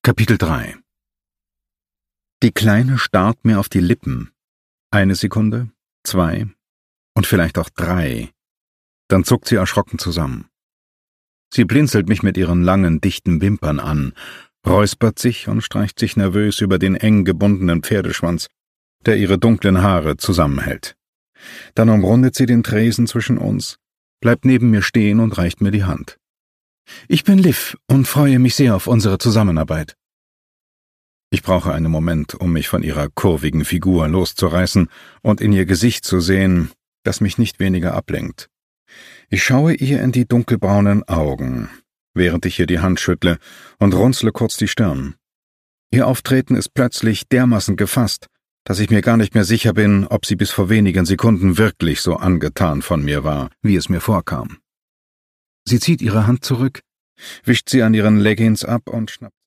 Kapitel 3. Die Kleine starrt mir auf die Lippen. 1 Sekunde, 2 und vielleicht auch 3. Dann zuckt sie erschrocken zusammen. Sie blinzelt mich mit ihren langen, dichten Wimpern an, räuspert sich und streicht sich nervös über den eng gebundenen Pferdeschwanz, der ihre dunklen Haare zusammenhält. Dann umrundet sie den Tresen zwischen uns, bleibt neben mir stehen und reicht mir die Hand. »Ich bin Liv und freue mich sehr auf unsere Zusammenarbeit.« Ich brauche einen Moment, um mich von ihrer kurvigen Figur loszureißen und in ihr Gesicht zu sehen, das mich nicht weniger ablenkt. Ich schaue ihr in die dunkelbraunen Augen, während ich ihr die Hand schüttle und runzle kurz die Stirn. Ihr Auftreten ist plötzlich dermaßen gefasst, dass ich mir gar nicht mehr sicher bin, ob sie bis vor wenigen Sekunden wirklich so angetan von mir war, wie es mir vorkam. Sie zieht ihre Hand zurück, wischt sie an ihren Leggings ab und schnappt